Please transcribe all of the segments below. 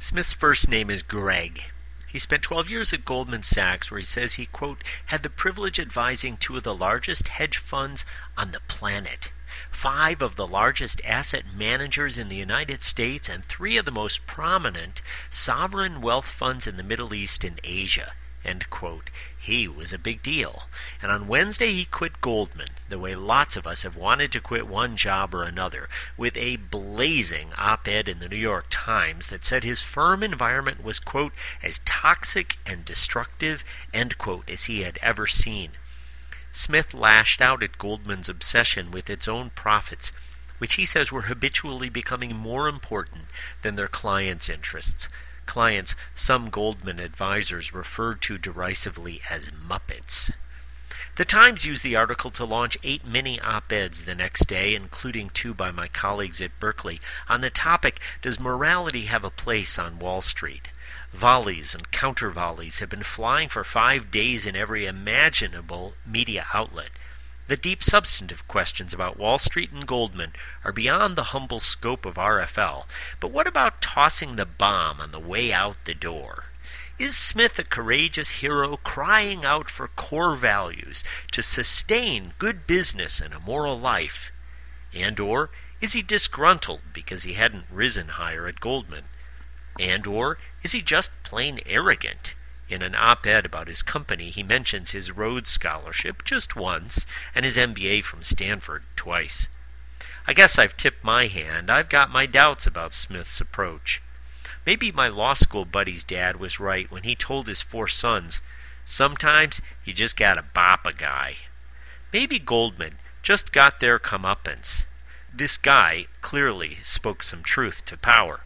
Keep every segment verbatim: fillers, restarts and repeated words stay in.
Smith's first name is Greg. He spent twelve years at Goldman Sachs, where he says he, quote, had the privilege advising two of the largest hedge funds on the planet, five of the largest asset managers in the United States, and three of the most prominent sovereign wealth funds in the Middle East and Asia. End quote. He was a big deal. And on Wednesday he quit Goldman, the way lots of us have wanted to quit one job or another, with a blazing op-ed in the New York Times that said his firm environment was, quote, as toxic and destructive, end quote, as he had ever seen. Smith lashed out at Goldman's obsession with its own profits, which he says were habitually becoming more important than their clients' interests. Clients some Goldman advisors referred to derisively as Muppets. The Times used the article to launch eight mini op-eds the next day, including two by my colleagues at Berkeley, on the topic, does morality have a place on Wall Street? Volleys and counter-volleys have been flying for five days in every imaginable media outlet. The deep substantive questions about Wall Street and Goldman are beyond the humble scope of R F L, but what about tossing the bomb on the way out the door? Is Smith a courageous hero crying out for core values to sustain good business and a moral life? And or is he disgruntled because he hadn't risen higher at Goldman? And or is he just plain arrogant? In an op-ed about his company, he mentions his Rhodes Scholarship just once and his M B A from Stanford twice. I guess I've tipped my hand. I've got my doubts about Smith's approach. Maybe my law school buddy's dad was right when he told his four sons, sometimes you just gotta bop a guy. Maybe Goldman just got their comeuppance. This guy clearly spoke some truth to power.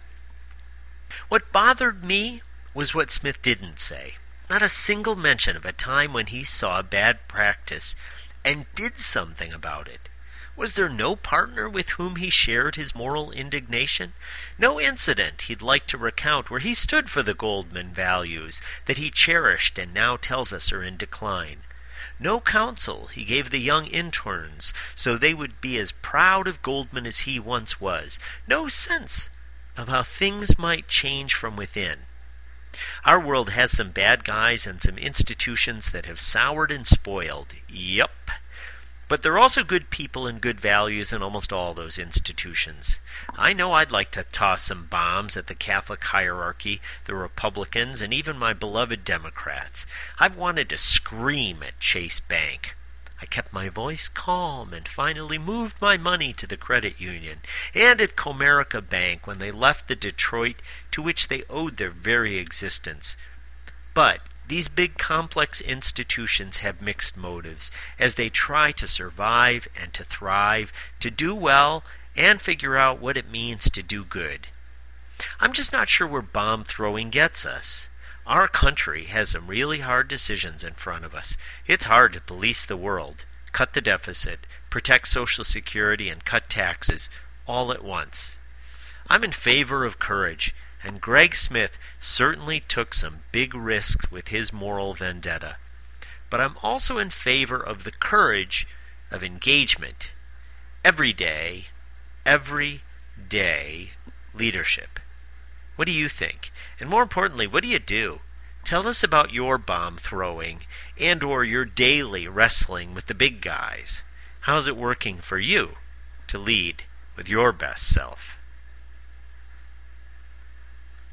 What bothered me was what Smith didn't say. Not a single mention of a time when he saw bad practice and did something about it. Was there no partner with whom he shared his moral indignation? No incident he'd like to recount where he stood for the Goldman values that he cherished and now tells us are in decline? No counsel he gave the young interns so they would be as proud of Goldman as he once was? No sense of how things might change from within? Our world has some bad guys and some institutions that have soured and spoiled. Yup. But there are also good people and good values in almost all those institutions. I know I'd like to toss some bombs at the Catholic hierarchy, the Republicans, and even my beloved Democrats. I've wanted to scream at Chase Bank. I kept my voice calm and finally moved my money to the credit union and at Comerica Bank when they left the Detroit to which they owed their very existence. But these big complex institutions have mixed motives as they try to survive and to thrive, to do well and figure out what it means to do good. I'm just not sure where bomb throwing gets us. Our country has some really hard decisions in front of us. It's hard to police the world, cut the deficit, protect Social Security, and cut taxes all at once. I'm in favor of courage, and Greg Smith certainly took some big risks with his moral vendetta. But I'm also in favor of the courage of engagement. Every day, every day leadership. What do you think? And more importantly, what do you do? Tell us about your bomb throwing and or your daily wrestling with the big guys. How's it working for you to lead with your best self?